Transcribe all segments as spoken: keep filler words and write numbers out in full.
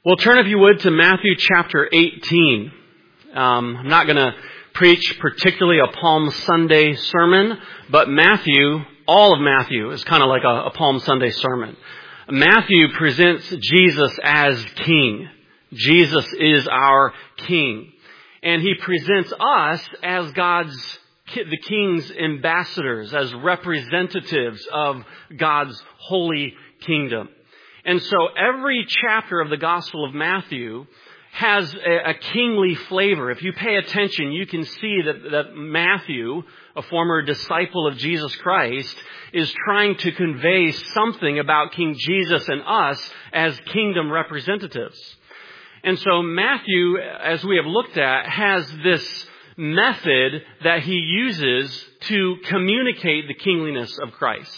Well, turn if you would to Matthew chapter eighteen. Um, I'm not going to preach particularly a Palm Sunday sermon, but Matthew, all of Matthew is kind of like a, a Palm Sunday sermon. Matthew presents Jesus as King. Jesus is our King. And he presents us as God's, the King's ambassadors, as representatives of God's holy kingdom. And so every chapter of the Gospel of Matthew has a, a kingly flavor. If you pay attention, you can see that, that Matthew, a former disciple of Jesus Christ, is trying to convey something about King Jesus and us as kingdom representatives. And so Matthew, as we have looked at, has this method that he uses to communicate the kingliness of Christ.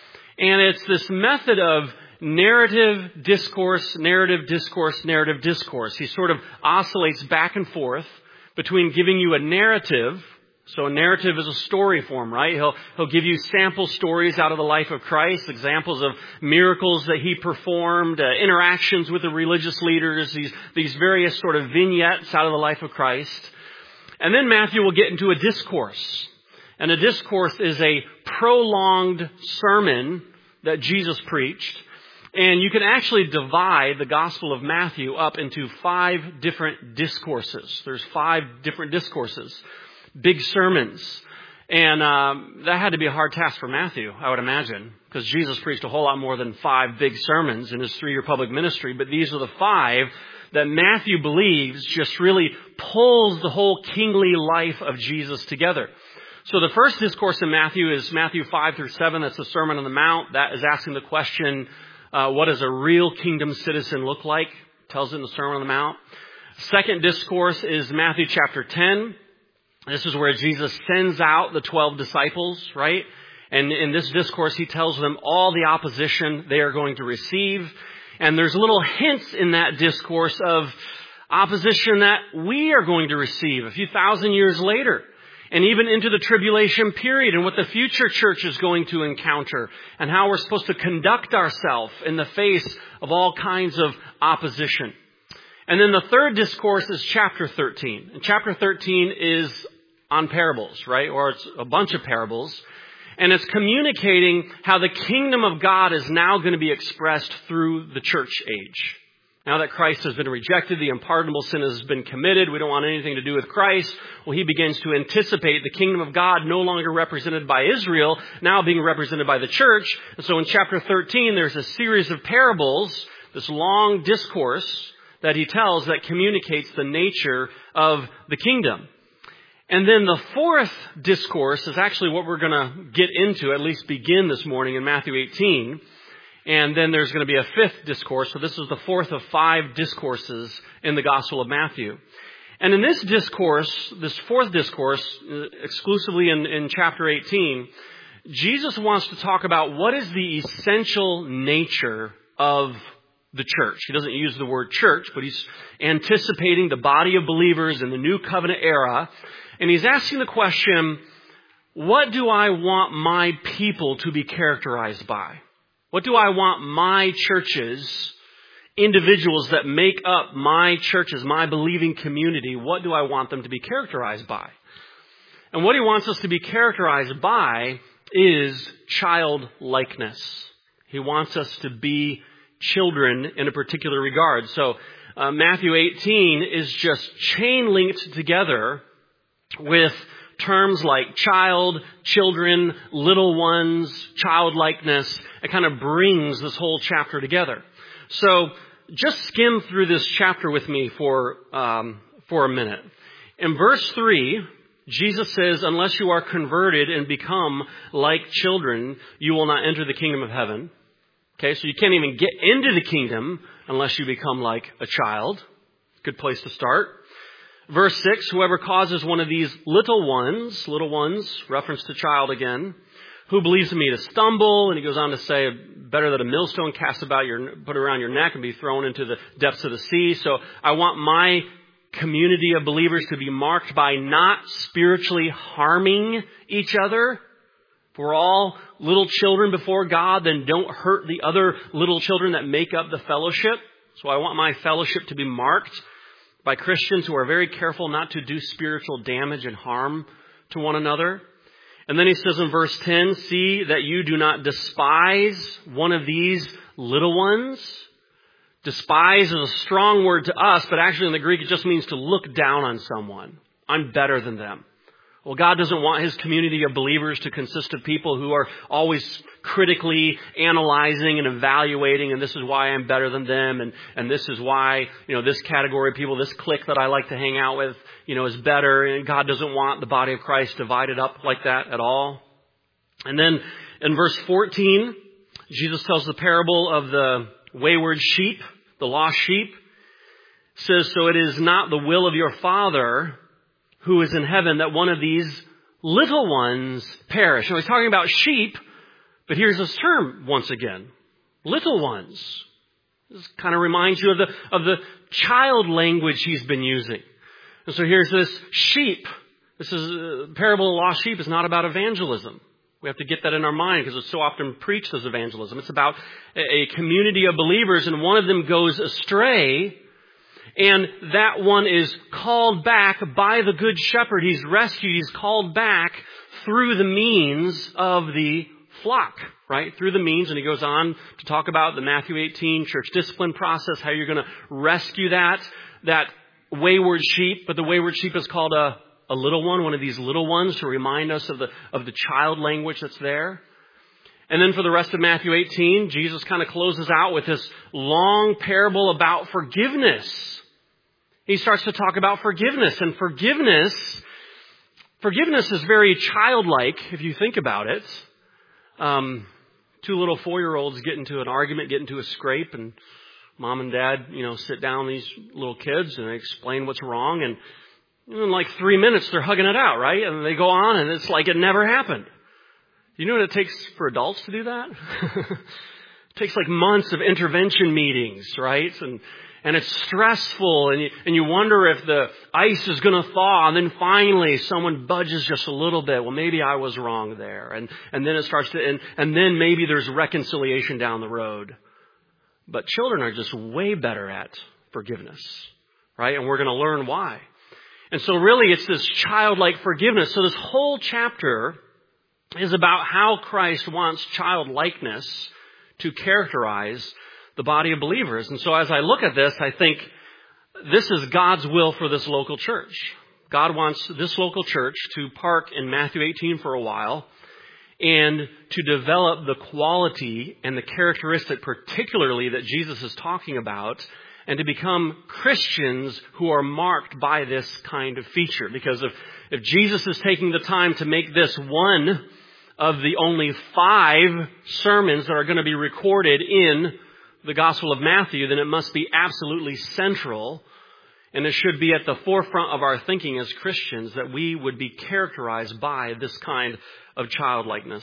And it's this method of narrative, discourse, narrative, discourse, narrative, discourse. He sort of oscillates back and forth between giving you a narrative. So a narrative is a story form, right? He'll, he'll give you sample stories out of the life of Christ, examples of miracles that he performed, uh, interactions with the religious leaders, these, these various sort of vignettes out of the life of Christ. And then Matthew will get into a discourse. And a discourse is a prolonged sermon that Jesus preached. And you can actually divide the Gospel of Matthew up into five different discourses. There's five different discourses, big sermons. And um, that had to be a hard task for Matthew, I would imagine, because Jesus preached a whole lot more than five big sermons in his three-year public ministry. But these are the five that Matthew believes just really pulls the whole kingly life of Jesus together. So the first discourse in Matthew is Matthew five through seven. That's the Sermon on the Mount. That is asking the question, Uh, what does a real kingdom citizen look like? Tells it in the Sermon on the Mount. Second discourse is Matthew chapter ten. This is where Jesus sends out the twelve disciples, right? And in this discourse, he tells them all the opposition they are going to receive. And there's little hints in that discourse of opposition that we are going to receive a few thousand years later. And even into the tribulation period and what the future church is going to encounter and how we're supposed to conduct ourselves in the face of all kinds of opposition. And then the third discourse is chapter thirteen. And chapter thirteen is on parables, right? Or it's a bunch of parables. And it's communicating how the kingdom of God is now going to be expressed through the church age. Now that Christ has been rejected, the unpardonable sin has been committed. We don't want anything to do with Christ. Well, he begins to anticipate the kingdom of God no longer represented by Israel, now being represented by the church. And so in chapter thirteen, there's a series of parables, this long discourse that he tells that communicates the nature of the kingdom. And then the fourth discourse is actually what we're going to get into, at least begin this morning in Matthew eighteen. And then there's going to be a fifth discourse. So this is the fourth of five discourses in the Gospel of Matthew. And in this discourse, this fourth discourse, exclusively in, in chapter eighteen, Jesus wants to talk about what is the essential nature of the church. He doesn't use the word church, but he's anticipating the body of believers in the new covenant era. And he's asking the question, what do I want my people to be characterized by? What do I want my churches, individuals that make up my churches, my believing community, what do I want them to be characterized by? And what he wants us to be characterized by is childlikeness. He wants us to be children in a particular regard. So uh, Matthew eighteen is just chain linked together with terms like child, children, little ones, childlikeness. It kind of brings this whole chapter together. So just skim through this chapter with me for um, for a minute. In verse three, Jesus says, unless you are converted and become like children, you will not enter the kingdom of heaven. Okay, so you can't even get into the kingdom unless you become like a child. Good place to start. Verse six, whoever causes one of these little ones, little ones, reference to child again, who believes in me to stumble, and he goes on to say, better that a millstone cast about your, put around your neck and be thrown into the depths of the sea. So I want my community of believers to be marked by not spiritually harming each other. If we're all little children before God, then don't hurt the other little children that make up the fellowship. So I want my fellowship to be marked by Christians who are very careful not to do spiritual damage and harm to one another. And then he says in verse ten, see that you do not despise one of these little ones. Despise is a strong word to us, but actually in the Greek it just means to look down on someone. I'm better than them. Well, God doesn't want His community of believers to consist of people who are always critically analyzing and evaluating, and this is why I'm better than them, and, and this is why, you know, this category of people, this clique that I like to hang out with, you know, is better, and God doesn't want the body of Christ divided up like that at all. And then in verse fourteen, Jesus tells the parable of the wayward sheep, the lost sheep. It says, so it is not the will of your Father who is in heaven that one of these little ones perish. Now he's talking about sheep, but here's this term once again. Little ones. This kind of reminds you of the, of the child language he's been using. And so here's this sheep. This is a parable of the lost sheep is not about evangelism. We have to get that in our mind because it's so often preached as evangelism. It's about a community of believers, and one of them goes astray, and that one is called back by the Good Shepherd. He's rescued. He's called back through the means of the flock, right? Through the means. And he goes on to talk about the Matthew eighteen church discipline process, how you're going to rescue that, that wayward sheep. But the wayward sheep is called a A little one, one of these little ones, to remind us of the of the child language that's there. And then for the rest of Matthew eighteen, Jesus kind of closes out with this long parable about forgiveness. He starts to talk about forgiveness. And forgiveness, forgiveness is very childlike, if you think about it. Um, two little four-year-olds get into an argument, get into a scrape, and mom and dad, you know, sit down these little kids and they explain what's wrong, and in like three minutes, they're hugging it out, right? And they go on, and it's like it never happened. You know what it takes for adults to do that? It takes like months of intervention meetings, right? And and it's stressful, and you, and you wonder if the ice is going to thaw, and then finally someone budges just a little bit. Well, maybe I was wrong there. And, and then it starts to, and, and then maybe there's reconciliation down the road. But children are just way better at forgiveness, right? And we're going to learn why. And so really it's this childlike forgiveness. So this whole chapter is about how Christ wants childlikeness to characterize the body of believers. And so as I look at this, I think this is God's will for this local church. God wants this local church to park in Matthew eighteen for a while and to develop the quality and the characteristic particularly that Jesus is talking about, and to become Christians who are marked by this kind of feature. Because if, if Jesus is taking the time to make this one of the only five sermons that are going to be recorded in the Gospel of Matthew, then it must be absolutely central, and it should be at the forefront of our thinking as Christians that we would be characterized by this kind of childlikeness.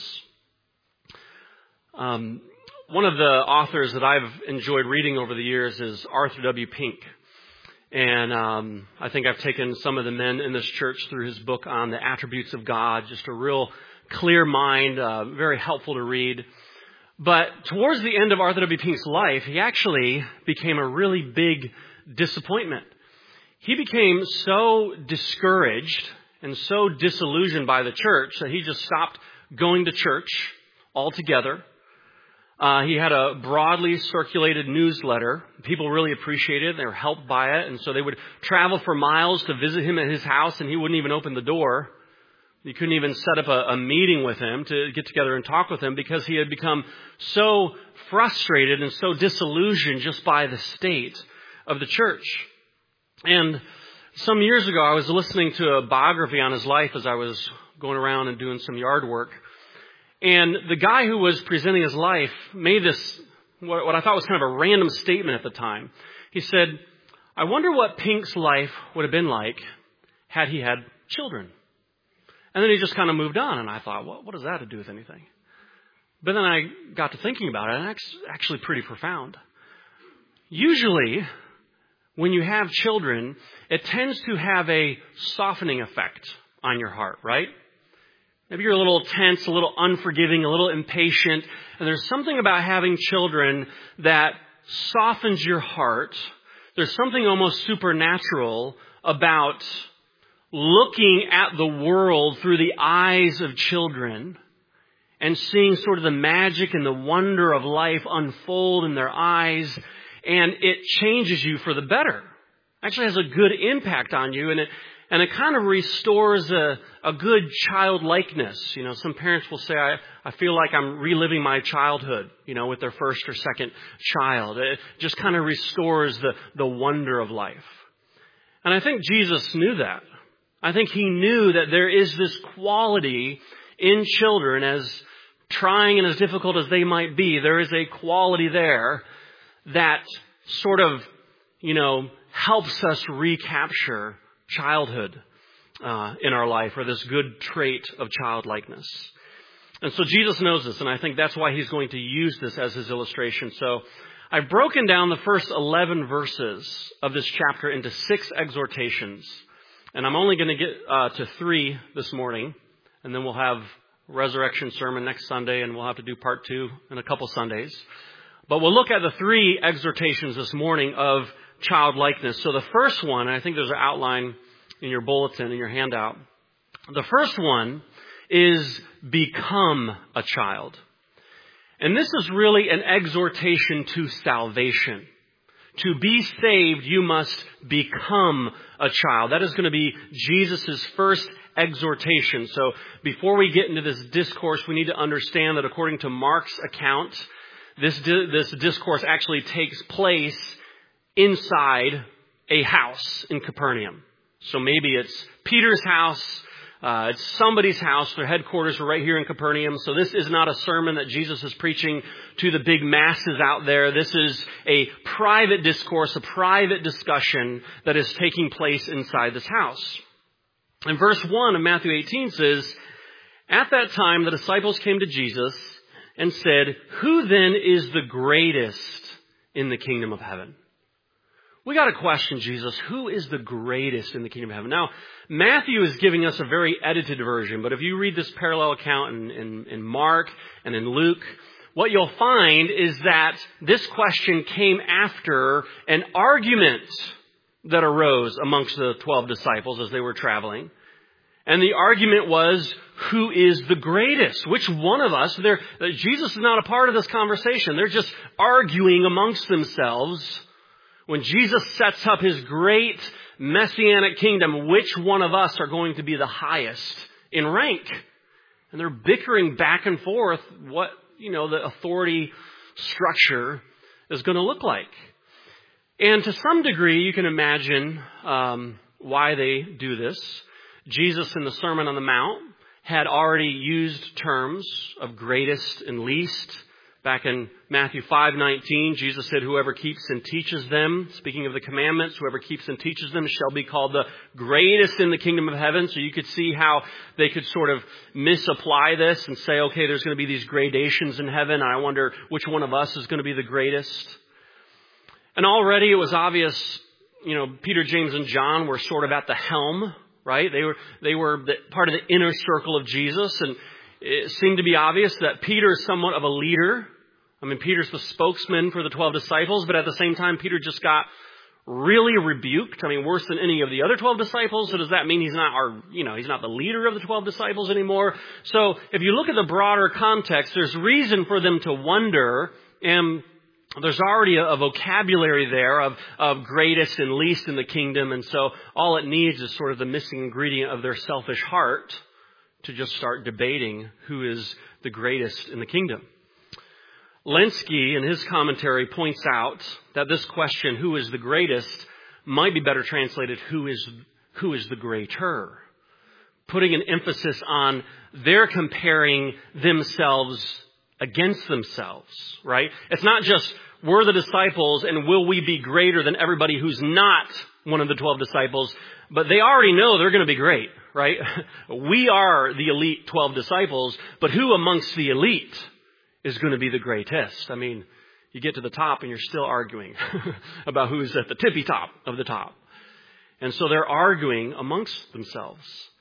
Um, One of the authors that I've enjoyed reading over the years is Arthur W. Pink. And um, I think I've taken some of the men in this church through his book on the attributes of God. Just a real clear mind, uh, very helpful to read. But towards the end of Arthur W. Pink's life, he actually became a really big disappointment. He became so discouraged and so disillusioned by the church that he just stopped going to church altogether. Uh, he had a broadly circulated newsletter. People really appreciated it. They were helped by it. And so they would travel for miles to visit him at his house, and he wouldn't even open the door. You couldn't even set up a, a meeting with him to get together and talk with him because he had become so frustrated and so disillusioned just by the state of the church. And some years ago, I was listening to a biography on his life as I was going around and doing some yard work. And the guy who was presenting his life made this, what I thought was kind of a random statement at the time. He said, I wonder what Pink's life would have been like had he had children. And then he just kind of moved on, and I thought, well, what does that have to do with anything? But then I got to thinking about it, and it's actually pretty profound. Usually, when you have children, it tends to have a softening effect on your heart, right? Maybe you're a little tense, a little unforgiving, a little impatient. And there's something about having children that softens your heart. There's something almost supernatural about looking at the world through the eyes of children and seeing sort of the magic and the wonder of life unfold in their eyes, and it changes you for the better. Actually has a good impact on you, and it and it kind of restores a, a good childlikeness. You know, some parents will say, I, I feel like I'm reliving my childhood, you know, with their first or second child. It just kind of restores the, the wonder of life. And I think Jesus knew that. I think he knew that there is this quality in children, as trying and as difficult as they might be, there is a quality there that sort of, you know, helps us recapture childhood uh, in our life, or this good trait of childlikeness. And so Jesus knows this, and I think that's why he's going to use this as his illustration. So I've broken down the first eleven verses of this chapter into six exhortations, and I'm only going to get uh, to three this morning, and then we'll have resurrection sermon next Sunday, and we'll have to do part two in a couple Sundays. But we'll look at the three exhortations this morning of childlikeness. So the first one, and I think there's an outline in your bulletin, in your handout. The first one is become a child. And this is really an exhortation to salvation. To be saved, you must become a child. That is going to be Jesus' first exhortation. So before we get into this discourse, we need to understand that according to Mark's account, this di- this discourse actually takes place inside a house in Capernaum. So maybe it's Peter's house, uh, it's somebody's house. Their headquarters are right here in Capernaum. So this is not a sermon that Jesus is preaching to the big masses out there. This is a private discourse, a private discussion that is taking place inside this house. And verse one of Matthew eighteen says, "At that time the disciples came to Jesus and said, 'Who then is the greatest in the kingdom of heaven?'" We got to question Jesus. Who is the greatest in the kingdom of heaven? Now, Matthew is giving us a very edited version, but if you read this parallel account in, in, in Mark and in Luke, what you'll find is that this question came after an argument that arose amongst the twelve disciples as they were traveling. And the argument was, who is the greatest? Which one of us? They're, Jesus is not a part of this conversation. They're just arguing amongst themselves. When Jesus sets up his great messianic kingdom, which one of us are going to be the highest in rank? And they're bickering back and forth what, you know, the authority structure is going to look like. And to some degree, you can imagine um, why they do this. Jesus in the Sermon on the Mount had already used terms of greatest and least. Back in Matthew five nineteen, Jesus said, "Whoever keeps and teaches them," speaking of the commandments, "whoever keeps and teaches them shall be called the greatest in the kingdom of heaven." So you could see how they could sort of misapply this and say, okay, there's going to be these gradations in heaven. I wonder which one of us is going to be the greatest. And already it was obvious, you know, Peter, James, and John were sort of at the helm, right? They were, they were the, part of the inner circle of Jesus. And it seemed to be obvious that Peter is somewhat of a leader. I mean, Peter's the spokesman for the twelve disciples, but at the same time, Peter just got really rebuked. I mean, worse than any of the other twelve disciples. So does that mean he's not our, you know, he's not the leader of the twelve disciples anymore? So if you look at the broader context, there's reason for them to wonder, and there's already a, a vocabulary there of, of greatest and least in the kingdom. And so all it needs is sort of the missing ingredient of their selfish heart to just start debating who is the greatest in the kingdom. Lenski, in his commentary, points out that this question, who is the greatest, might be better translated, who is who is the greater? Putting an emphasis on they're comparing themselves against themselves, right? It's not just we're the disciples and will we be greater than everybody who's not one of the twelve disciples, but they already know they're going to be great, right? We are the elite twelve disciples, but who amongst the elite is going to be the greatest? I mean, you get to the top and you're still arguing about who's at the tippy top of the top. And so they're arguing amongst themselves.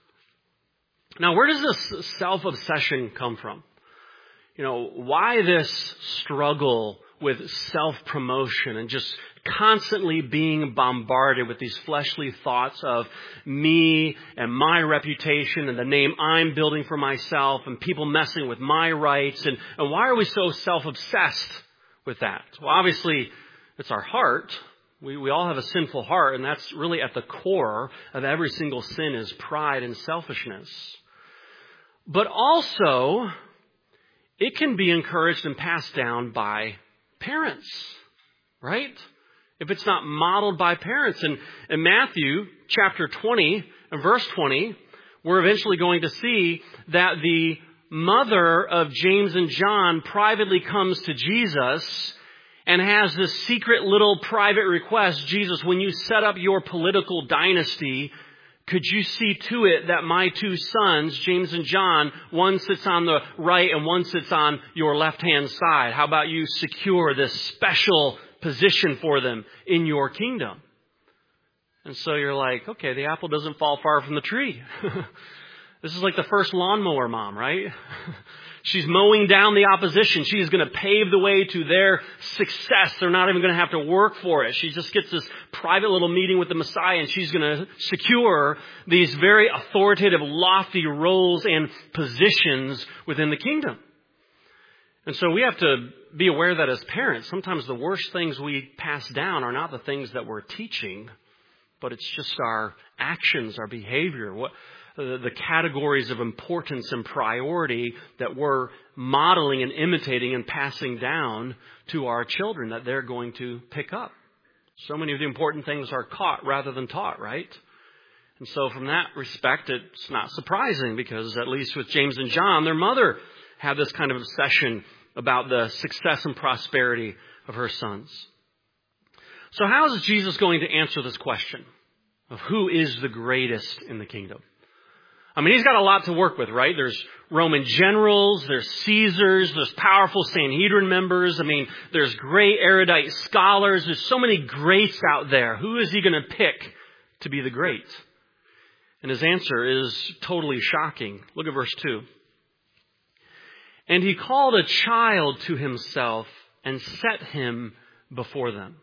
Now, where does this self-obsession come from? You know, why this struggle with self-promotion and just constantly being bombarded with these fleshly thoughts of me and my reputation and the name I'm building for myself and people messing with my rights. And, and why are we so self-obsessed with that? Well, obviously, it's our heart. We, we all have a sinful heart, and that's really at the core of every single sin is pride and selfishness. But also, it can be encouraged and passed down by parents, right? If it's not modeled by parents. And in Matthew chapter twenty and verse twenty, we're eventually going to see that the mother of James and John privately comes to Jesus and has this secret little private request. Jesus, when you set up your political dynasty, could you see to it that my two sons, James and John, one sits on the right and one sits on your left-hand side? How about you secure this special position for them in your kingdom? And so you're like, okay, the apple doesn't fall far from the tree. This is like the first lawnmower mom, right? She's mowing down the opposition. She's going to pave the way to their success. They're not even going to have to work for it. She just gets this private little meeting with the Messiah, and she's going to secure these very authoritative, lofty roles and positions within the kingdom. And so we have to be aware that as parents, sometimes the worst things we pass down are not the things that we're teaching, but it's just our actions, our behavior, what the categories of importance and priority that we're modeling and imitating and passing down to our children that they're going to pick up. So many of the important things are caught rather than taught, right? And so from that respect, it's not surprising because at least with James and John, their mother had this kind of obsession about the success and prosperity of her sons. So how is Jesus going to answer this question of who is the greatest in the kingdom? I mean, he's got a lot to work with, right? There's Roman generals, there's Caesars, there's powerful Sanhedrin members. I mean, there's great erudite scholars. There's so many greats out there. Who is he going to pick to be the great? And his answer is totally shocking. Look at verse two. And he called a child to himself and set him before them.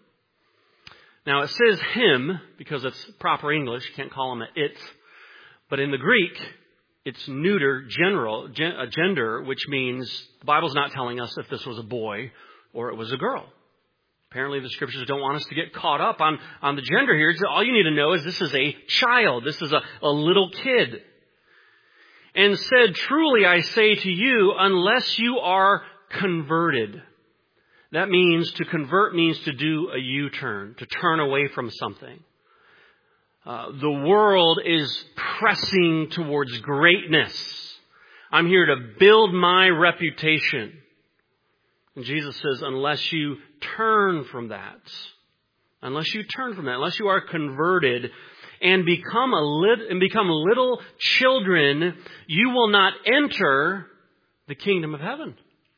Now, it says him because it's proper English. You can't call him an it. But in the Greek, it's neuter general, gen, uh, gender, which means the Bible's not telling us if this was a boy or it was a girl. Apparently the scriptures don't want us to get caught up on, on the gender here. All you need to know is this is a child. This is a, a little kid. And said, truly I say to you, unless you are converted. That means to convert means to do a U-turn, to turn away from something. Uh, the world is pressing towards greatness. I'm here to build my reputation. And Jesus says, unless you turn from that, unless you turn from that, unless you are converted and become a lit- and become little children, you will not enter the kingdom of heaven.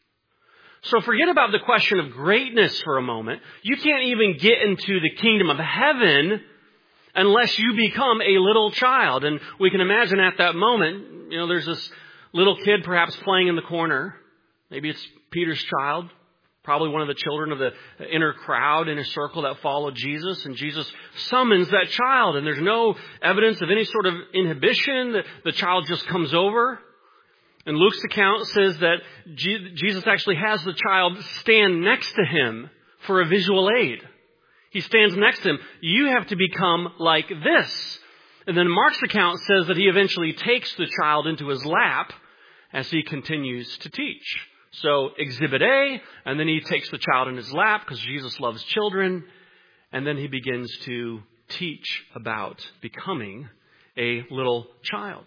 So forget about the question of greatness for a moment. You can't even get into the kingdom of heaven unless you become a little child. And we can imagine at that moment, you know, there's this little kid perhaps playing in the corner. Maybe it's Peter's child, probably one of the children of the inner crowd, inner circle that followed Jesus. And Jesus summons that child, and there's no evidence of any sort of inhibition. The, the child just comes over. And Luke's account says that G- Jesus actually has the child stand next to him for a visual aid. He stands next to him. You have to become like this. And then Mark's account says that he eventually takes the child into his lap as he continues to teach. So exhibit A, and then he takes the child in his lap because Jesus loves children. And then he begins to teach about becoming a little child.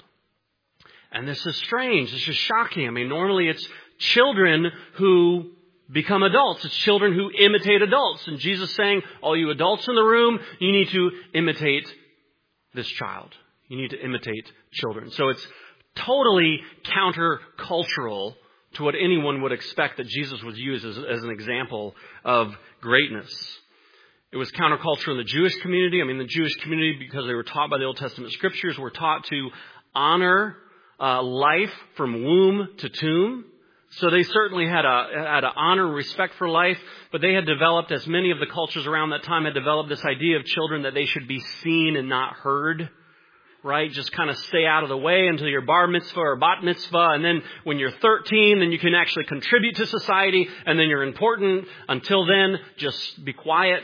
And this is strange. This is shocking. I mean, normally it's children who become adults. It's children who imitate adults. And Jesus is saying, all you adults in the room, you need to imitate this child. You need to imitate children. So it's totally countercultural to what anyone would expect that Jesus would use as, as an example of greatness. It was countercultural in the Jewish community. I mean, the Jewish community, because they were taught by the Old Testament scriptures, were taught to honor uh, life from womb to tomb. So they certainly had a had an honor and respect for life, but they had developed, as many of the cultures around that time had developed, this idea of children that they should be seen and not heard. Right? Just kind of stay out of the way until you're bar mitzvah or bat mitzvah. And then when you're thirteen, then you can actually contribute to society. And then you're important. Until then, just be quiet.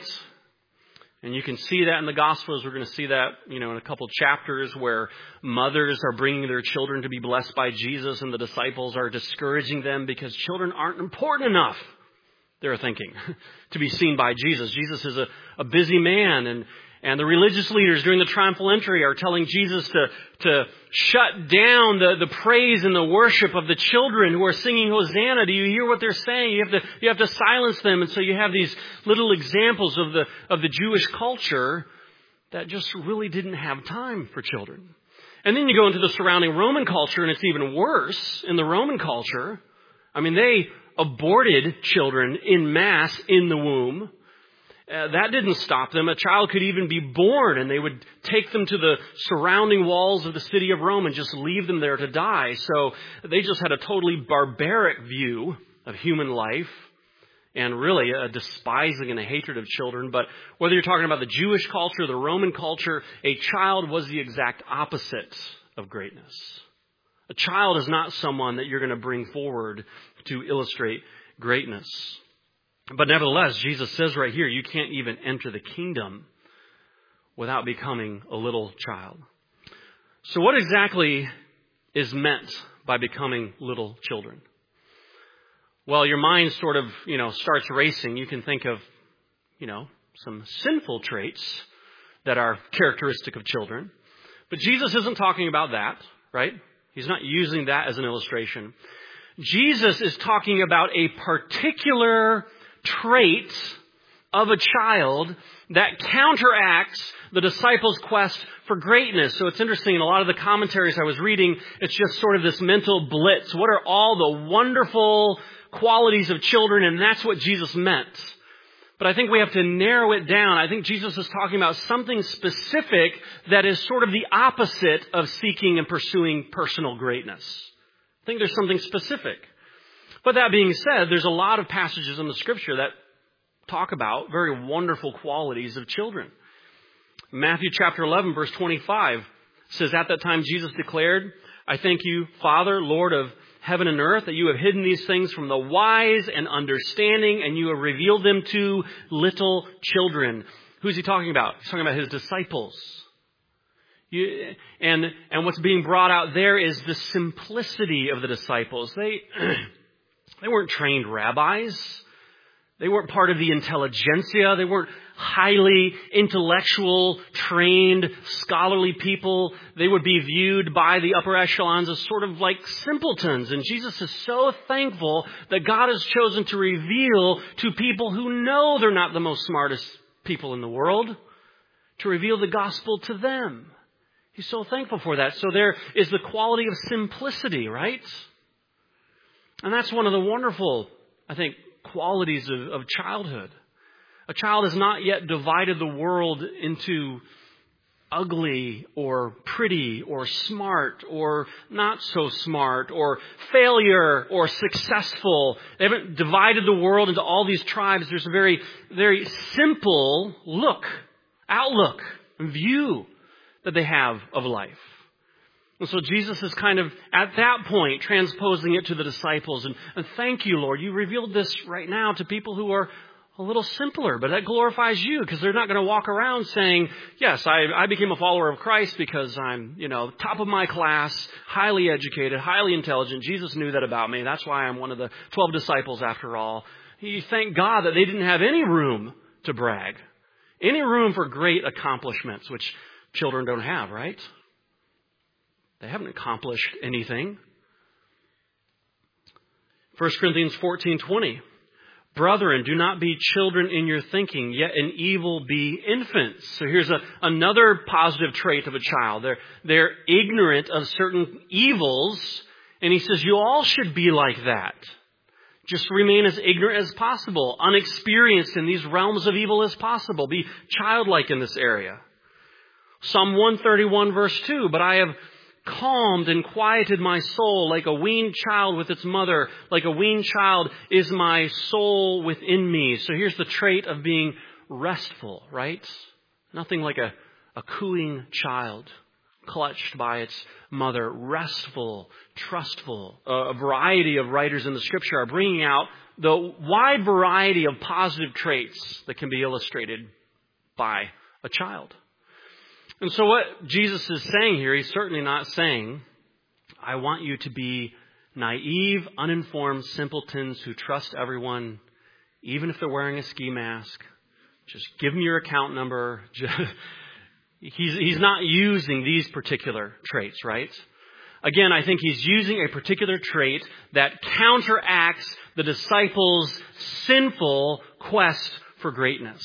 And you can see that in the Gospels. We're going to see that, you know, in a couple chapters where mothers are bringing their children to be blessed by Jesus. And the disciples are discouraging them because children aren't important enough, they're thinking, to be seen by Jesus. Jesus is a, a busy man, and And the religious leaders during the triumphal entry are telling Jesus to, to shut down the, the praise and the worship of the children who are singing Hosanna. Do you hear what they're saying? You have to, you have to silence them. And so you have these little examples of the, of the Jewish culture that just really didn't have time for children. And then you go into the surrounding Roman culture, and it's even worse. In the Roman culture, I mean, they aborted children en masse in the womb. Uh, that didn't stop them. A child could even be born, and they would take them to the surrounding walls of the city of Rome and just leave them there to die. So they just had a totally barbaric view of human life, and really a despising and a hatred of children. But whether you're talking about the Jewish culture, the Roman culture, a child was the exact opposite of greatness. A child is not someone that you're going to bring forward to illustrate greatness. But nevertheless, Jesus says right here, you can't even enter the kingdom without becoming a little child. So what exactly is meant by becoming little children? Well, your mind sort of, you know, starts racing. You can think of, you know, some sinful traits that are characteristic of children. But Jesus isn't talking about that, right? He's not using that as an illustration. Jesus is talking about a particular trait of a child that counteracts the disciples' quest for greatness. So it's interesting, in a lot of the commentaries I was reading, it's just sort of this mental blitz. What are all the wonderful qualities of children? And that's what Jesus meant. But I think we have to narrow it down. I think Jesus is talking about something specific that is sort of the opposite of seeking and pursuing personal greatness. I think there's something specific. But that being said, there's a lot of passages in the Scripture that talk about very wonderful qualities of children. Matthew chapter eleven, verse twenty-five says, "At that time Jesus declared, 'I thank you, Father, Lord of heaven and earth, that you have hidden these things from the wise and understanding, and you have revealed them to little children.'" Who's he talking about? He's talking about his disciples. You, and, and what's being brought out there is the simplicity of the disciples. They... They weren't trained rabbis. They weren't part of the intelligentsia. They weren't highly intellectual, trained, scholarly people. They would be viewed by the upper echelons as sort of like simpletons. And Jesus is so thankful that God has chosen to reveal to people who know they're not the most smartest people in the world, to reveal the gospel to them. He's so thankful for that. So there is the quality of simplicity, right? And that's one of the wonderful, I think, qualities of, of childhood. A child has not yet divided the world into ugly or pretty or smart or not so smart or failure or successful. They haven't divided the world into all these tribes. There's a very, very simple look, outlook, and view that they have of life. And so Jesus is kind of, at that point, transposing it to the disciples. And, and thank you, Lord. You revealed this right now to people who are a little simpler, but that glorifies you, because they're not going to walk around saying, yes, I, I became a follower of Christ because I'm, you know, top of my class, highly educated, highly intelligent. Jesus knew that about me. That's why I'm one of the twelve disciples after all. You thank God that they didn't have any room to brag, any room for great accomplishments, which children don't have, right? They haven't accomplished anything. First Corinthians fourteen twenty. "Brethren, do not be children in your thinking, yet in evil be infants." So here's a, another positive trait of a child. They're, they're ignorant of certain evils. And he says, you all should be like that. Just remain as ignorant as possible, unexperienced in these realms of evil as possible. Be childlike in this area. Psalm one thirty-one verse two, "But I have calmed and quieted my soul like a weaned child with its mother. Like a weaned child is my soul within me. So here's the trait of being restful, right? Nothing like a, a cooing child clutched by its mother. Restful, trustful. A variety of writers in the Scripture are bringing out the wide variety of positive traits that can be illustrated by a child. And so what Jesus is saying here, he's certainly not saying, I want you to be naive, uninformed simpletons who trust everyone, even if they're wearing a ski mask. Just give them your account number. Just, he's, he's not using these particular traits, right? Again, I think he's using a particular trait that counteracts the disciples' sinful quest for greatness.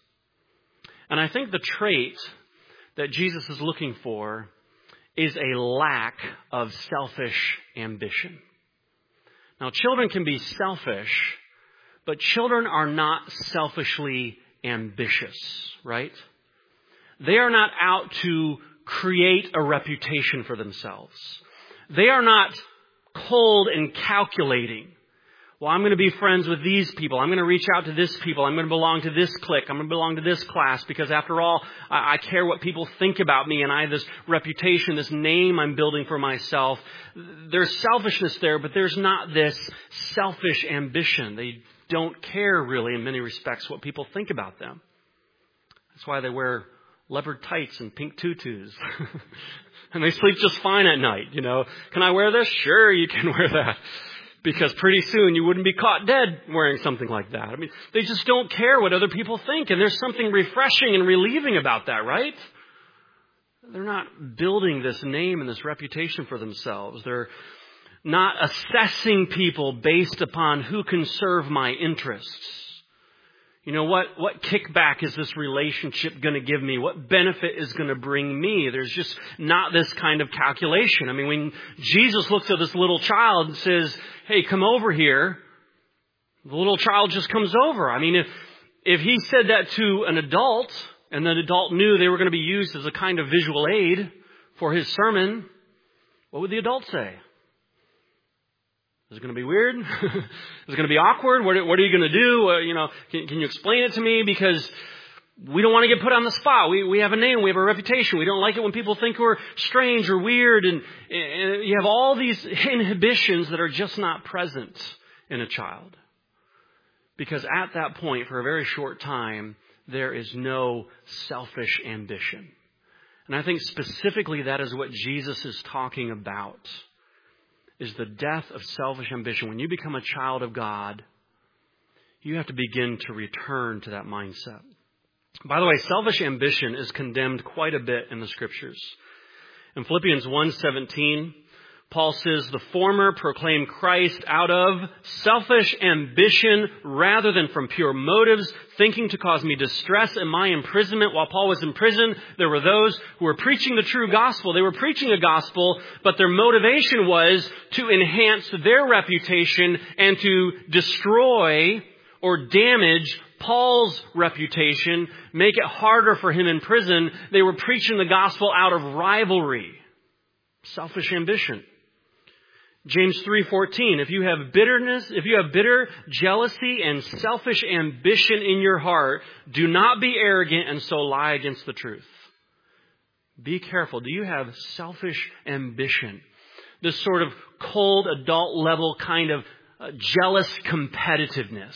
And I think the trait that Jesus is looking for is a lack of selfish ambition. Now, children can be selfish, but children are not selfishly ambitious, right? They are not out to create a reputation for themselves. They are not cold and calculating. Well, I'm going to be friends with these people. I'm going to reach out to this people. I'm going to belong to this clique. I'm going to belong to this class because after all, I, I care what people think about me and I have this reputation, this name I'm building for myself. There's selfishness there, but there's not this selfish ambition. They don't care really in many respects what people think about them. That's why they wear leopard tights and pink tutus. And they sleep just fine at night, you know. Can I wear this? Sure, you can wear that. Because pretty soon you wouldn't be caught dead wearing something like that. I mean, they just don't care what other people think. And there's something refreshing and relieving about that, right? They're not building this name and this reputation for themselves. They're not assessing people based upon who can serve my interests. You know, what, what kickback is this relationship going to give me? What benefit is going to bring me? There's just not this kind of calculation. I mean, when Jesus looks at this little child and says, hey, come over here, the little child just comes over. I mean, if, if he said that to an adult and the adult knew they were going to be used as a kind of visual aid for his sermon, what would the adult say? Is it going to be weird? Is it going to be awkward? What, what are you going to do? Uh, you know, can, can you explain it to me? Because we don't want to get put on the spot. We we have a name. We have a reputation. We don't like it when people think we're strange or weird. And, and you have all these inhibitions that are just not present in a child. Because at that point, for a very short time, there is no selfish ambition. And I think specifically that is what Jesus is talking about. Is the death of selfish ambition. When you become a child of God, you have to begin to return to that mindset. By the way, selfish ambition is condemned quite a bit in the Scriptures. In Philippians one seventeen, Paul says, the former proclaim Christ out of selfish ambition rather than from pure motives, thinking to cause me distress in my imprisonment. While Paul was in prison, there were those who were preaching the true gospel. They were preaching a gospel, but their motivation was to enhance their reputation and to destroy or damage Paul's reputation, make it harder for him in prison. They were preaching the gospel out of rivalry, selfish ambition. James three fourteen, if you have bitterness, if you have bitter jealousy and selfish ambition in your heart, do not be arrogant and so lie against the truth. Be careful. Do you have selfish ambition? This sort of cold adult level kind of uh, jealous competitiveness.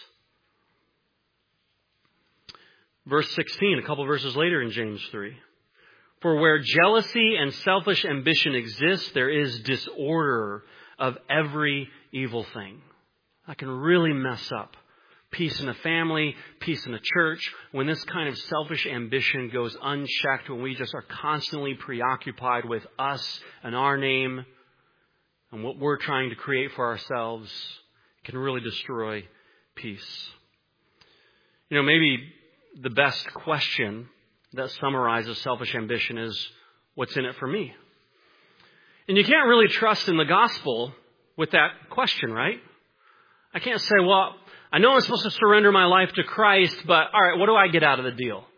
Verse sixteen, a couple verses later in James three. For where jealousy and selfish ambition exist, there is disorder of every evil thing. That can really mess up peace in a family, peace in a church. When this kind of selfish ambition goes unchecked, when we just are constantly preoccupied with us and our name and what we're trying to create for ourselves, it can really destroy peace. You know, maybe the best question that summarizes selfish ambition is, what's in it for me? And you can't really trust in the gospel with that question, right? I can't say, well, I know I'm supposed to surrender my life to Christ, but all right, what do I get out of the deal?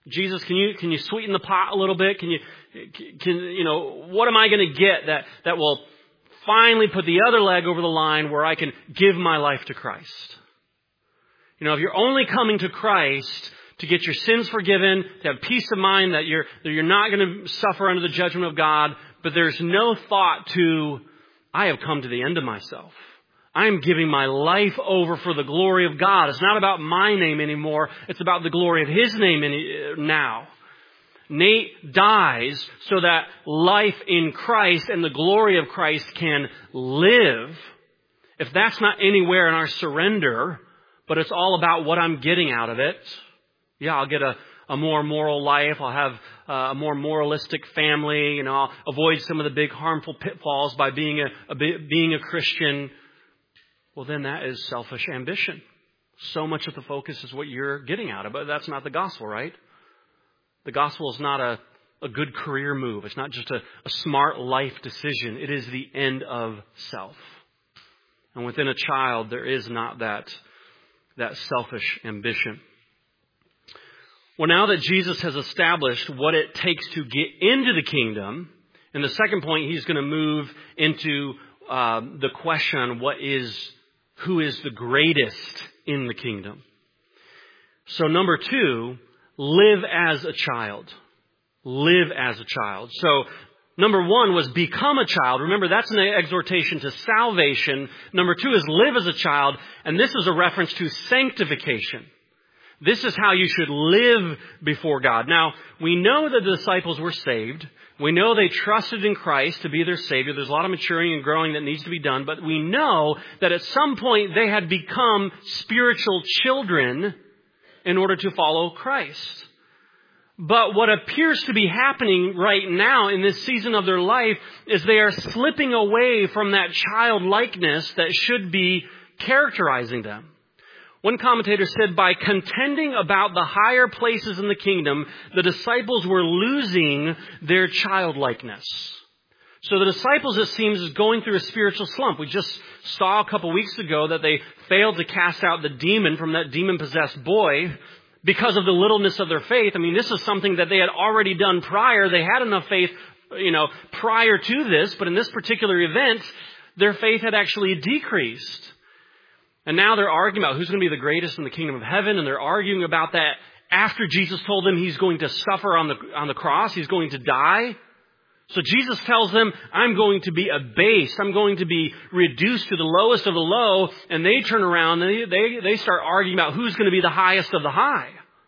Jesus, can you can you sweeten the pot a little bit? Can you can you know what am I going to get that that will finally put the other leg over the line where I can give my life to Christ? You know, if you're only coming to Christ to get your sins forgiven, to have peace of mind that you're that you're not going to suffer under the judgment of God, but there's no thought to, I have come to the end of myself. I am giving my life over for the glory of God. It's not about my name anymore. It's about the glory of His name now. Nate dies so that life in Christ and the glory of Christ can live. If that's not anywhere in our surrender, but it's all about what I'm getting out of it. Yeah, I'll get a, a more moral life. I'll have uh, a more moralistic family. You know, I'll avoid some of the big harmful pitfalls by being a, a being a Christian. Well, then that is selfish ambition. So much of the focus is what you're getting out of it. But that's not the gospel, right? The gospel is not a, a good career move. It's not just a, a smart life decision. It is the end of self. And within a child, there is not that, that selfish ambition. Well, now that Jesus has established what it takes to get into the kingdom, in the second point, he's going to move into uh, the question on what is, who is the greatest in the kingdom. So number two, live as a child. Live as a child. So number one was become a child. Remember, that's an exhortation to salvation. Number two is live as a child. And this is a reference to sanctification. This is how you should live before God. Now, we know that the disciples were saved. We know they trusted in Christ to be their Savior. There's a lot of maturing and growing that needs to be done. But we know that at some point they had become spiritual children in order to follow Christ. But what appears to be happening right now in this season of their life is they are slipping away from that childlikeness that should be characterizing them. One commentator said, by contending about the higher places in the kingdom, the disciples were losing their childlikeness. So the disciples, it seems, is going through a spiritual slump. We just saw a couple weeks ago that they failed to cast out the demon from that demon-possessed boy because of the littleness of their faith. I mean, this is something that they had already done prior. They had enough faith, you know, prior to this, but in this particular event, their faith had actually decreased. And now they're arguing about who's going to be the greatest in the kingdom of heaven, and they're arguing about that after Jesus told them he's going to suffer on the on the cross, he's going to die. So Jesus tells them, I'm going to be abased. I'm going to be reduced to the lowest of the low. And they turn around and they, they, they start arguing about who's going to be the highest of the high.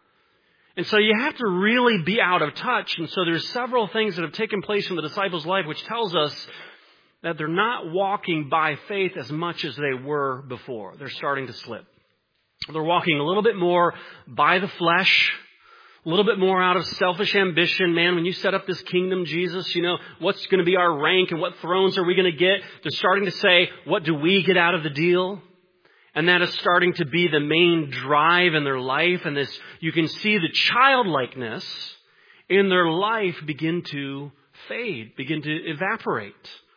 And so you have to really be out of touch. And so there's several things that have taken place in the disciples' life which tells us that they're not walking by faith as much as they were before. They're starting to slip. They're walking a little bit more by the flesh, a little bit more out of selfish ambition. Man, when you set up this kingdom, Jesus, you know, what's going to be our rank and what thrones are we going to get? They're starting to say, what do we get out of the deal? And that is starting to be the main drive in their life. And this, you can see the childlikeness in their life begin to fade, begin to evaporate.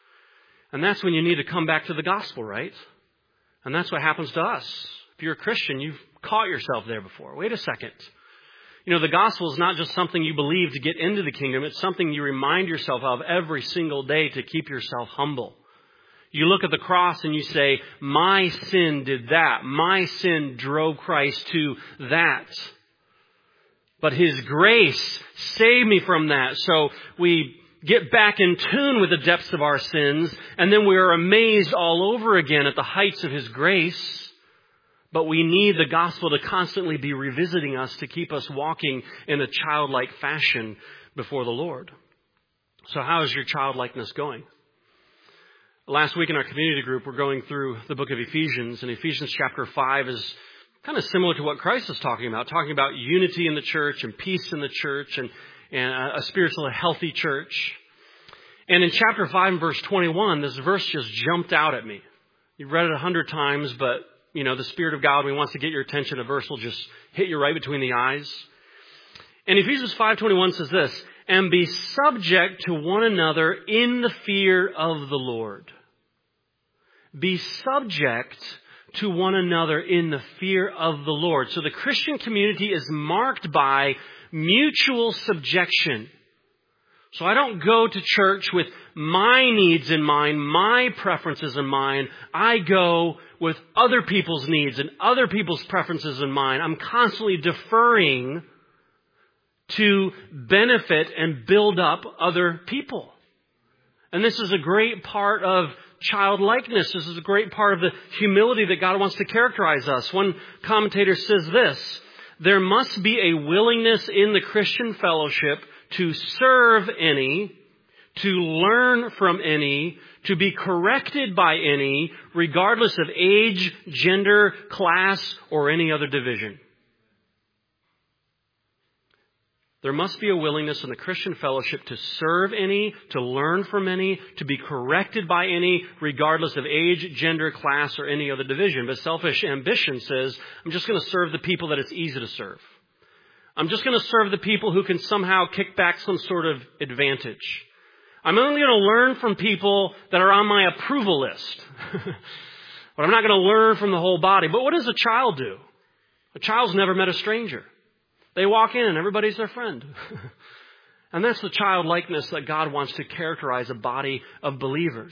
And that's when you need to come back to the gospel, right? And that's what happens to us. If you're a Christian, you've caught yourself there before. Wait a second. You know, the gospel is not just something you believe to get into the kingdom. It's something you remind yourself of every single day to keep yourself humble. You look at the cross and you say, my sin did that. My sin drove Christ to that. But His grace saved me from that. So we get back in tune with the depths of our sins, and then we are amazed all over again at the heights of His grace. But we need the gospel to constantly be revisiting us to keep us walking in a childlike fashion before the Lord. So how is your childlikeness going? Last week in our community group, we're going through the book of Ephesians, and Ephesians chapter five is kind of similar to what Christ is talking about, talking about unity in the church and peace in the church and, and a spiritually healthy church. And in chapter five and verse twenty-one, this verse just jumped out at me. You've read it a hundred times, but you know, the Spirit of God, when He wants to get your attention, a verse will just hit you right between the eyes. And Ephesians five twenty-one says this, and be subject to one another in the fear of the Lord. Be subject to one another in the fear of the Lord. So the Christian community is marked by mutual subjection. So I don't go to church with my needs in mind, my preferences in mind. I go with other people's needs and other people's preferences in mind. I'm constantly deferring to benefit and build up other people. And this is a great part of childlikeness. This is a great part of the humility that God wants to characterize us. One commentator says this: there must be a willingness in the Christian fellowship to serve any, to learn from any, to be corrected by any, regardless of age, gender, class, or any other division. There must be a willingness in the Christian fellowship to serve any, to learn from any, to be corrected by any, regardless of age, gender, class, or any other division. But selfish ambition says, I'm just going to serve the people that it's easy to serve. I'm just going to serve the people who can somehow kick back some sort of advantage. I'm only going to learn from people that are on my approval list. But I'm not going to learn from the whole body. But what does a child do? A child's never met a stranger. They walk in and everybody's their friend. And that's the childlikeness that God wants to characterize a body of believers.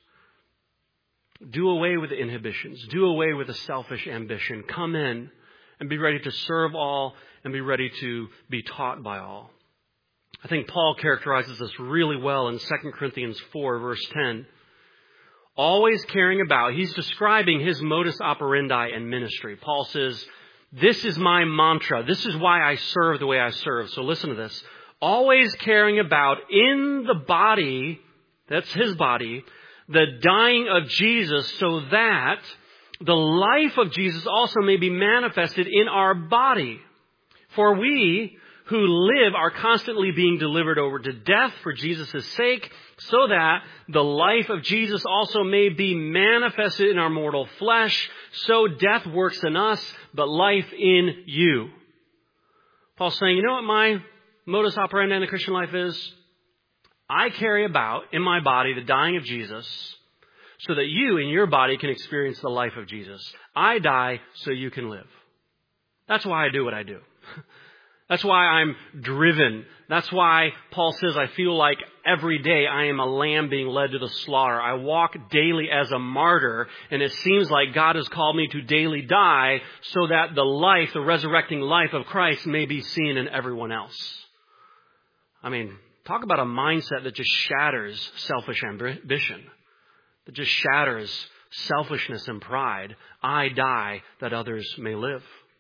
Do away with the inhibitions. Do away with the selfish ambition. Come in and be ready to serve all and be ready to be taught by all. I think Paul characterizes this really well in Second Corinthians four, verse ten. Always caring about, he's describing his modus operandi in ministry. Paul says, this is my mantra. This is why I serve the way I serve. So listen to this. Always caring about in the body, that's his body, the dying of Jesus, so that the life of Jesus also may be manifested in our body. For we who live are constantly being delivered over to death for Jesus' sake, so that the life of Jesus also may be manifested in our mortal flesh. So death works in us, but life in you. Paul's saying, you know what my modus operandi in the Christian life is? I carry about in my body the dying of Jesus, so that you in your body can experience the life of Jesus. I die so you can live. That's why I do what I do. That's why I'm driven. That's why Paul says I feel like every day I am a lamb being led to the slaughter. I walk daily as a martyr, and it seems like God has called me to daily die so that the life, the resurrecting life of Christ may be seen in everyone else. I mean, talk about a mindset that just shatters selfish ambition, that just shatters selfishness and pride. I die that others may live.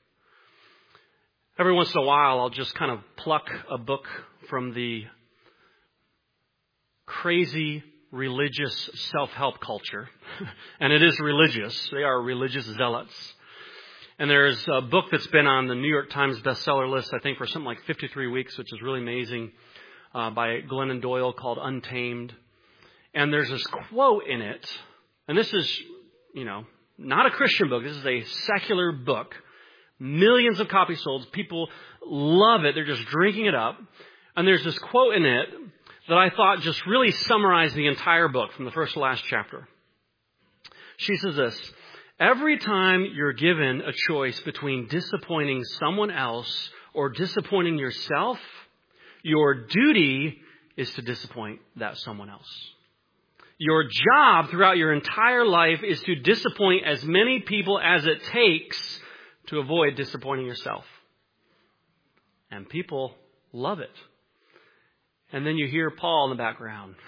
Every once in a while, I'll just kind of pluck a book from the crazy religious self-help culture. And it is religious. They are religious zealots. And there's a book that's been on the New York Times bestseller list, I think, for something like fifty-three weeks, which is really amazing, uh, by Glennon Doyle, called Untamed. And there's this quote in it. And this is, you know, not a Christian book. This is a secular book. Millions of copies sold. People love it. They're just drinking it up. And there's this quote in it that I thought just really summarized the entire book from the first to last chapter. She says this: every time you're given a choice between disappointing someone else or disappointing yourself, your duty is to disappoint that someone else. Your job throughout your entire life is to disappoint as many people as it takes to avoid disappointing yourself. And people love it. And then you hear Paul in the background.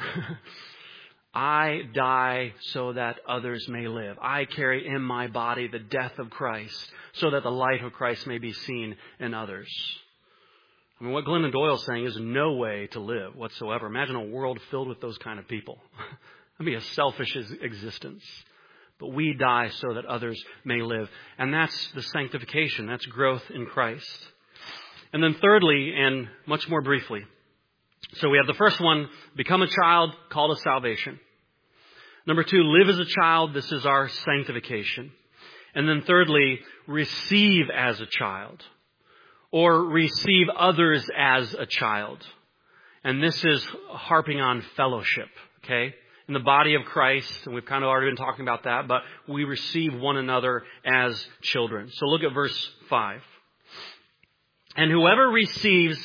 I die so that others may live. I carry in my body the death of Christ so that the life of Christ may be seen in others. I mean, what Glennon Doyle is saying is no way to live whatsoever. Imagine a world filled with those kind of people. It'd be a selfish existence. But we die so that others may live. And that's the sanctification. That's growth in Christ. And then thirdly, and much more briefly. So we have the first one, become a child, call to salvation. Number two, live as a child. This is our sanctification. And then thirdly, receive as a child. Or receive others as a child. And this is harping on fellowship. Okay? In the body of Christ, and we've kind of already been talking about that, but we receive one another as children. So look at verse five. And whoever receives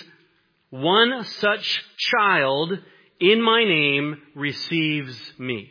one such child in my name receives me.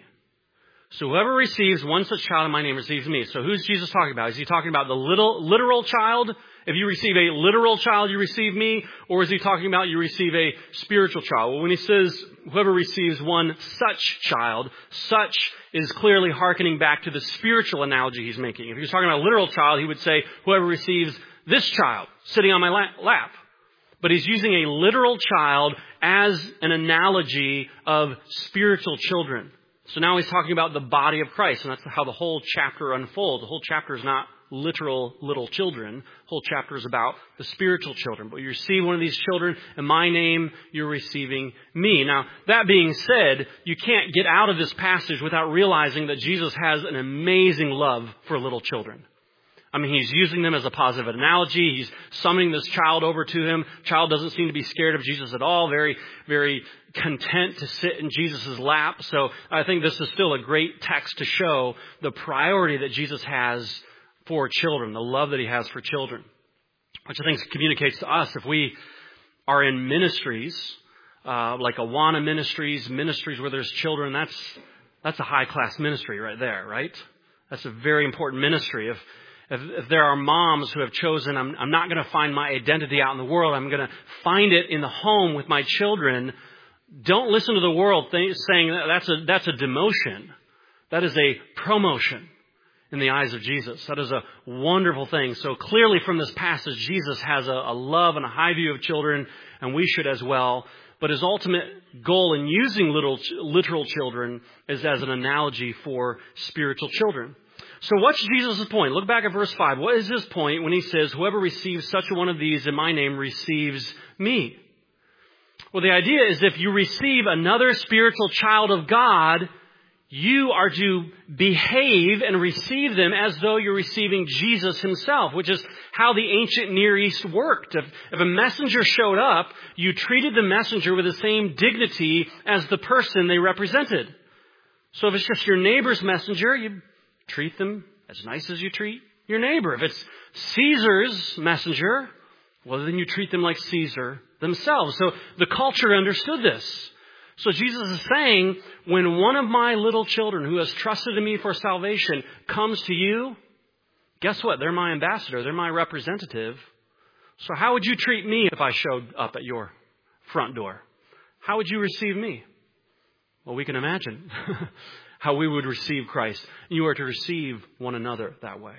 So whoever receives one such child in my name receives me. So who's Jesus talking about? Is he talking about the little, literal child? If you receive a literal child, you receive me? Or is he talking about you receive a spiritual child? Well, when he says whoever receives one such child, such is clearly hearkening back to the spiritual analogy he's making. If he was talking about a literal child, he would say whoever receives this child sitting on my lap. But he's using a literal child as an analogy of spiritual children. So now he's talking about the body of Christ, and that's how the whole chapter unfolds. The whole chapter is not literal little children. The whole chapter is about the spiritual children. But you receive one of these children in my name, you're receiving me. Now, that being said, you can't get out of this passage without realizing that Jesus has an amazing love for little children. I mean, he's using them as a positive analogy. He's summoning this child over to him. Child doesn't seem to be scared of Jesus at all. Very, very content to sit in Jesus' lap. So I think this is still a great text to show the priority that Jesus has for children, the love that he has for children, which I think communicates to us if we are in ministries, uh, like Awana Ministries, ministries where there's children, that's, that's a high-class ministry right there, right? That's a very important ministry. If If, if there are moms who have chosen, I'm, I'm not going to find my identity out in the world, I'm going to find it in the home with my children, don't listen to the world th- saying that that's a, that's a demotion. That is a promotion in the eyes of Jesus. That is a wonderful thing. So clearly from this passage, Jesus has a, a love and a high view of children, and we should as well. But his ultimate goal in using little literal children is as an analogy for spiritual children. So what's Jesus' point? Look back at verse five. What is his point when he says, whoever receives such one of these in my name receives me? Well, the idea is if you receive another spiritual child of God, you are to behave and receive them as though you're receiving Jesus himself, which is how the ancient Near East worked. If, if a messenger showed up, you treated the messenger with the same dignity as the person they represented. So if it's just your neighbor's messenger, you treat them as nice as you treat your neighbor. If it's Caesar's messenger, well, then you treat them like Caesar themselves. So the culture understood this. So Jesus is saying, when one of my little children who has trusted in me for salvation comes to you, guess what? They're my ambassador. They're my representative. So how would you treat me if I showed up at your front door? How would you receive me? Well, we can imagine how we would receive Christ. You are to receive one another that way.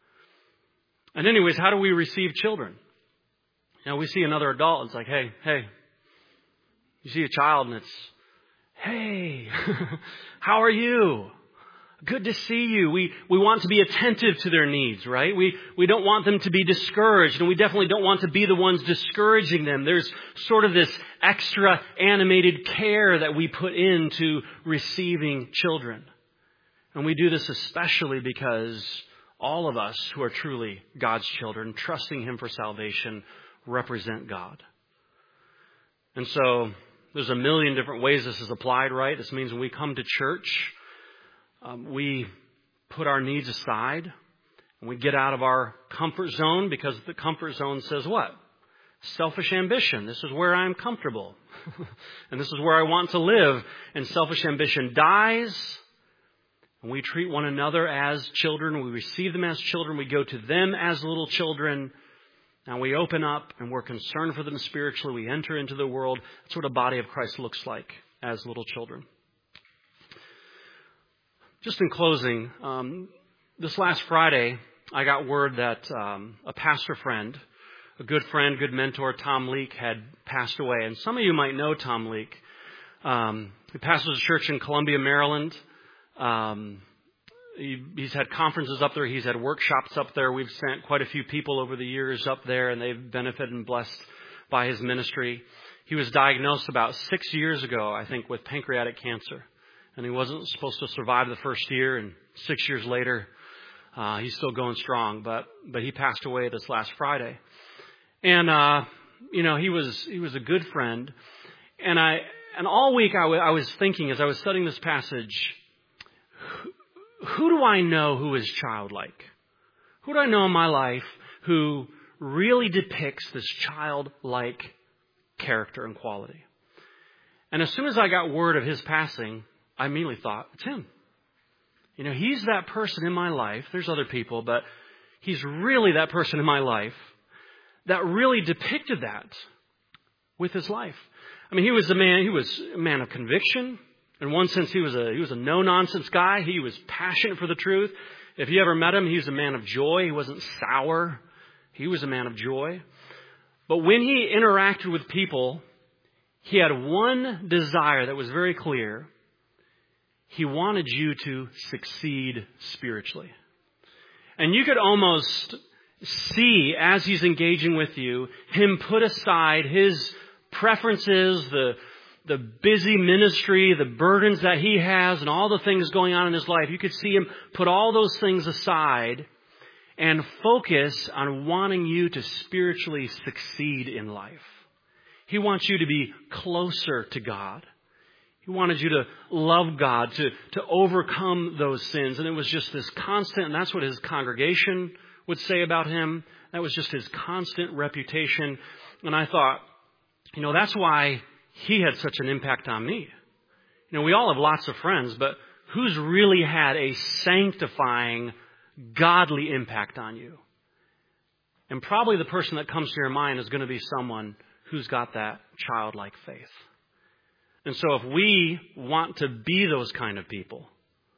And anyways, how do we receive children? You know, we see another adult. It's like, hey, hey. You see a child and it's, hey, how are you? Good to see you. We we want to be attentive to their needs, right? We we don't want them to be discouraged, and we definitely don't want to be the ones discouraging them. There's sort of this extra animated care that we put into receiving children. And we do this especially because all of us who are truly God's children, trusting him for salvation, represent God. And so there's a million different ways this is applied, right? This means when we come to church, um, we put our needs aside and we get out of our comfort zone, because the comfort zone says what? Selfish ambition. This is where I'm comfortable. And this is where I want to live. And selfish ambition dies. And we treat one another as children. We receive them as children. We go to them as little children. Now we open up and we're concerned for them spiritually. We enter into the world. That's what a body of Christ looks like as little children. Just in closing, um, this last Friday, I got word that um, a pastor friend, a good friend, good mentor, Tom Leake, had passed away. And some of you might know Tom Leake. Um, he pastors a church in Columbia, Maryland. Um, He, he's had conferences up there. He's had workshops up there. We've sent quite a few people over the years up there, and they've benefited and blessed by his ministry. He was diagnosed about six years ago, I think, with pancreatic cancer. And he wasn't supposed to survive the first year, and six years later, uh, he's still going strong. But but he passed away this last Friday. And, uh, you know, he was he was a good friend. And I and all week I, w- I was thinking, as I was studying this passage, who do I know who is childlike? Who do I know in my life who really depicts this childlike character and quality. And as soon as I got word of his passing, I immediately thought, it's him. You know, he's that person in my life. There's other people, but he's really that person in my life that really depicted that with his life. I mean, he was a man, he was a man of conviction. In one sense, he was a, he was a no-nonsense guy. He was passionate for the truth. If you ever met him, he was a man of joy. He wasn't sour. He was a man of joy. But when he interacted with people, he had one desire that was very clear. He wanted you to succeed spiritually. And you could almost see, as he's engaging with you, him put aside his preferences, the, the busy ministry, the burdens that he has, and all the things going on in his life. You could see him put all those things aside and focus on wanting you to spiritually succeed in life. He wants you to be closer to God. He wanted you to love God, to, to overcome those sins. And it was just this constant, and that's what his congregation would say about him. That was just his constant reputation. And I thought, you know, that's why he had such an impact on me. You know, we all have lots of friends, but who's really had a sanctifying, godly impact on you? And probably the person that comes to your mind is going to be someone who's got that childlike faith. And so if we want to be those kind of people,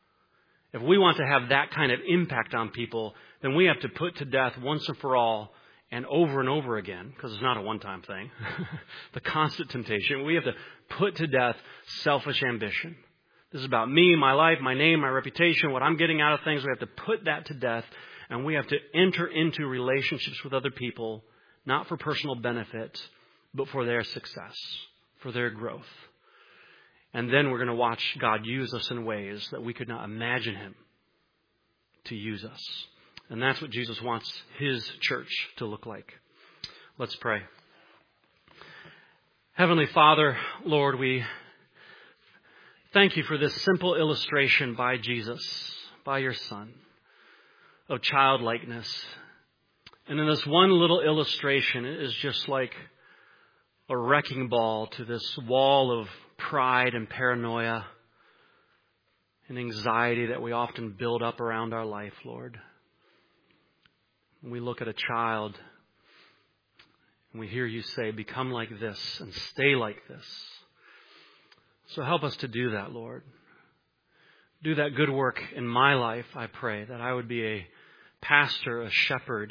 if we want to have that kind of impact on people, then we have to put to death once and for all and over and over again, because it's not a one-time thing, the constant temptation. We have to put to death selfish ambition. This is about me, my life, my name, my reputation, what I'm getting out of things. We have to put that to death, and we have to enter into relationships with other people, not for personal benefit, but for their success, for their growth. And then we're going to watch God use us in ways that we could not imagine him to use us. And that's what Jesus wants his church to look like. Let's pray. Heavenly Father, Lord, we thank you for this simple illustration by Jesus, by your Son, of childlikeness. And in this one little illustration, it is just like a wrecking ball to this wall of pride and paranoia and anxiety that we often build up around our life, Lord. When we look at a child and we hear you say, become like this and stay like this. So help us to do that, Lord. Do that good work in my life, I pray, that I would be a pastor, a shepherd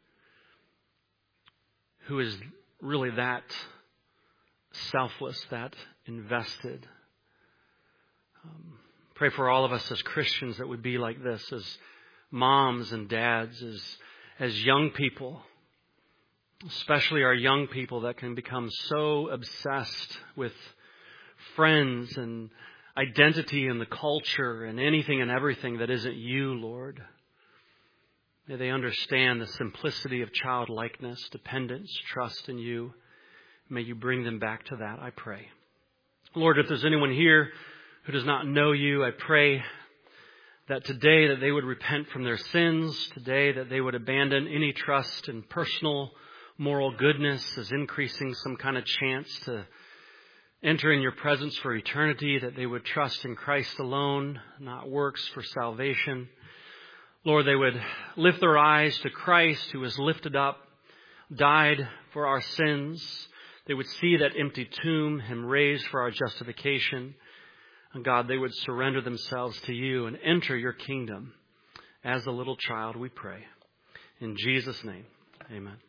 who is really that selfless, that invested. Um, pray for all of us as Christians that would be like this, as moms and dads, as as young people, especially our young people that can become so obsessed with friends and identity and the culture and anything and everything that isn't you, Lord. May they understand the simplicity of childlikeness, dependence, trust in you. May you bring them back to that, I pray. Lord, if there's anyone here who does not know you, I pray that today that they would repent from their sins, today that they would abandon any trust in personal moral goodness as increasing some kind of chance to enter in your presence for eternity, that they would trust in Christ alone, not works for salvation. Lord, they would lift their eyes to Christ who was lifted up, died for our sins. They would see that empty tomb, him raised for our justification. And God, they would surrender themselves to you and enter your kingdom as a little child, we pray. In Jesus' name, amen.